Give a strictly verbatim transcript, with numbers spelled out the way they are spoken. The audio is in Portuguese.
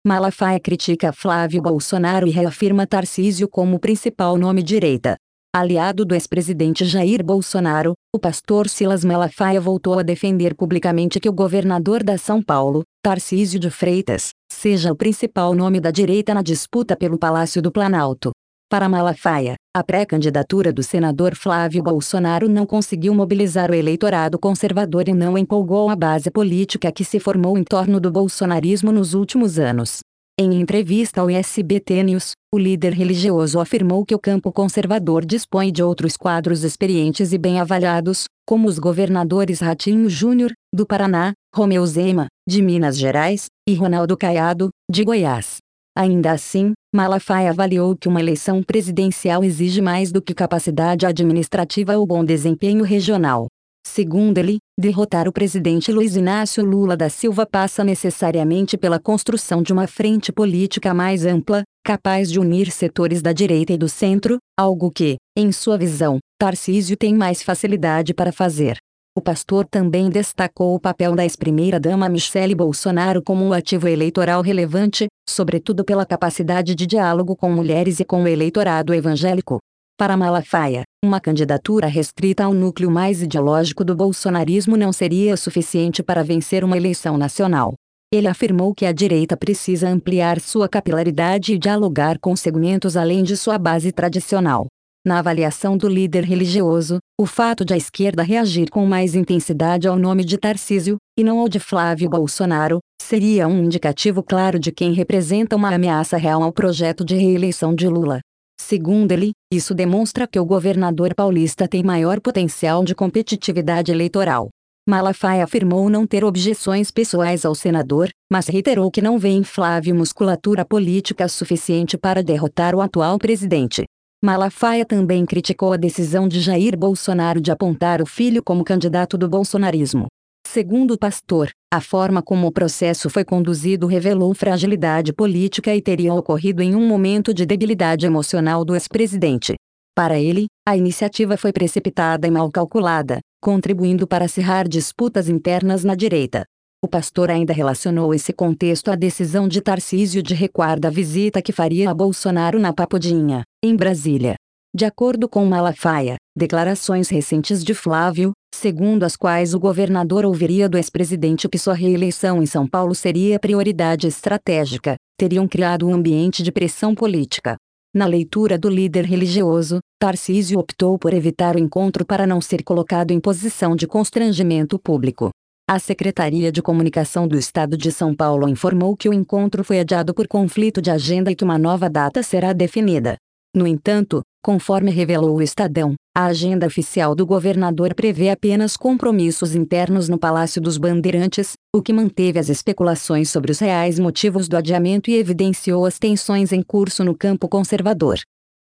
Malafaia critica Flávio Bolsonaro e reafirma Tarcísio como o principal nome direita. Aliado do ex-presidente Jair Bolsonaro, o pastor Silas Malafaia voltou a defender publicamente que o governador da São Paulo, Tarcísio de Freitas, seja o principal nome da direita na disputa pelo Palácio do Planalto. Para Malafaia, a pré-candidatura do senador Flávio Bolsonaro não conseguiu mobilizar o eleitorado conservador e não empolgou a base política que se formou em torno do bolsonarismo nos últimos anos. Em entrevista ao S B T News, o líder religioso afirmou que o campo conservador dispõe de outros quadros experientes e bem avaliados, como os governadores Ratinho Júnior, do Paraná, Romeu Zema, de Minas Gerais, e Ronaldo Caiado, de Goiás. Ainda assim, Malafaia avaliou que uma eleição presidencial exige mais do que capacidade administrativa ou bom desempenho regional. Segundo ele, derrotar o presidente Luiz Inácio Lula da Silva passa necessariamente pela construção de uma frente política mais ampla, capaz de unir setores da direita e do centro, algo que, em sua visão, Tarcísio tem mais facilidade para fazer. O pastor também destacou o papel da ex-primeira-dama Michele Bolsonaro como um ativo eleitoral relevante, sobretudo pela capacidade de diálogo com mulheres e com o eleitorado evangélico. Para Malafaia, uma candidatura restrita ao núcleo mais ideológico do bolsonarismo não seria suficiente para vencer uma eleição nacional. Ele afirmou que a direita precisa ampliar sua capilaridade e dialogar com segmentos além de sua base tradicional. Na avaliação do líder religioso, o fato de a esquerda reagir com mais intensidade ao nome de Tarcísio, e não ao de Flávio Bolsonaro, seria um indicativo claro de quem representa uma ameaça real ao projeto de reeleição de Lula. Segundo ele, isso demonstra que o governador paulista tem maior potencial de competitividade eleitoral. Malafaia afirmou não ter objeções pessoais ao senador, mas reiterou que não vê em Flávio musculatura política suficiente para derrotar o atual presidente. Malafaia também criticou a decisão de Jair Bolsonaro de apontar o filho como candidato do bolsonarismo. Segundo o pastor, a forma como o processo foi conduzido revelou fragilidade política e teria ocorrido em um momento de debilidade emocional do ex-presidente. Para ele, a iniciativa foi precipitada e mal calculada, contribuindo para acirrar disputas internas na direita. O pastor ainda relacionou esse contexto à decisão de Tarcísio de recuar da visita que faria a Bolsonaro na Pagodinha, em Brasília. De acordo com Malafaia, declarações recentes de Flávio, segundo as quais o governador ouviria do ex-presidente que sua reeleição em São Paulo seria prioridade estratégica, teriam criado um ambiente de pressão política. Na leitura do líder religioso, Tarcísio optou por evitar o encontro para não ser colocado em posição de constrangimento público. A Secretaria de Comunicação do Estado de São Paulo informou que o encontro foi adiado por conflito de agenda e que uma nova data será definida. No entanto, conforme revelou o Estadão, a agenda oficial do governador prevê apenas compromissos internos no Palácio dos Bandeirantes, o que manteve as especulações sobre os reais motivos do adiamento e evidenciou as tensões em curso no campo conservador.